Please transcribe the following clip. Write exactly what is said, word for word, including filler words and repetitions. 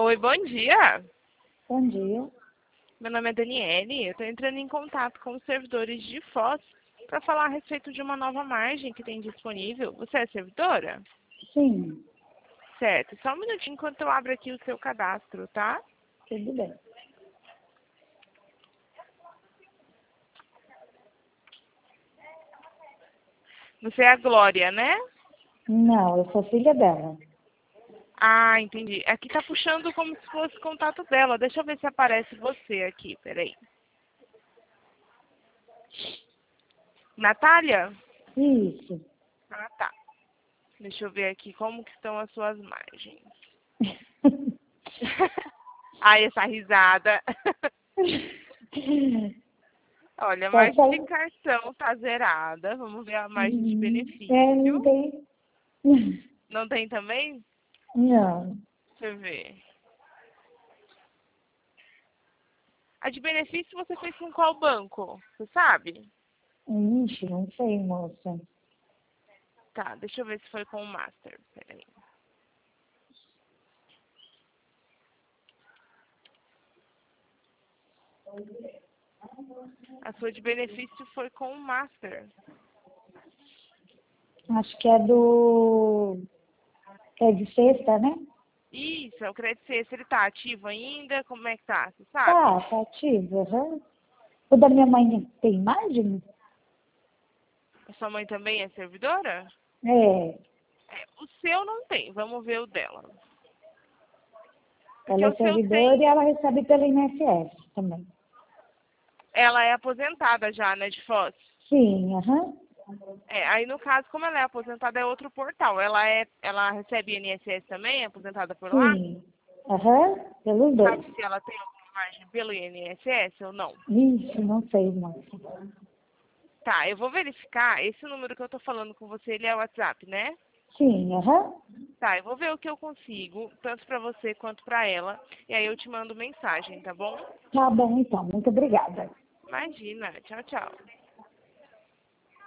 Oi, bom dia. Bom dia. Meu nome é Daniele. Eu estou entrando em contato com os servidores de Foz para falar a respeito de uma nova margem que tem disponível. Você é servidora? Sim, Certo. Só um minutinho enquanto eu abro aqui o seu cadastro, tá? tudo bem. Você é a Glória, né? Não, eu sou filha dela. Ah, entendi. Aqui tá puxando como se fosse contato dela. Deixa eu ver se aparece você aqui. Peraí. Natália? Isso. Ah, tá. Deixa eu ver aqui como que estão as suas margens. Ai, essa risada. Olha, a Só margem de só- cartão tá zerada. Vamos ver a margem de Hum, É, não benefício. tem. Não tem também? Não. Deixa eu ver. A de benefício você fez com qual banco? Você sabe? Ixi, não sei, moça. Tá, deixa eu ver se foi com o Master. Peraí. A sua de benefício foi com o Master. Acho que é do. É de sexta, né? Isso, é o crédito sexta. Ele tá ativo ainda? Como é que tá? Você sabe? Tá, tá ativo. Aham. O da minha mãe tem margem? A sua mãe também é servidora? É. É, o seu não tem. Vamos ver o dela. Porque Ela é o seu servidora e tem. ela recebe pelo I N S S também. Ela é aposentada já, né, de Foz? Sim, aham. É, aí no caso, como ela é aposentada, é outro portal. Ela é, ela recebe I N S S também, é aposentada por lá? Sim. Aham. Pelos dois. Sabe se ela tem alguma margem pelo I N S S ou não? Ixi, não sei, moça. Tá, eu vou verificar. Esse número que eu tô falando com você, ele é o WhatsApp, né? Sim, aham. Tá, eu vou ver o que eu consigo, tanto pra você quanto pra ela. E aí eu te mando mensagem, tá bom? Tá bom, então. Muito obrigada. Imagina. Tchau, tchau.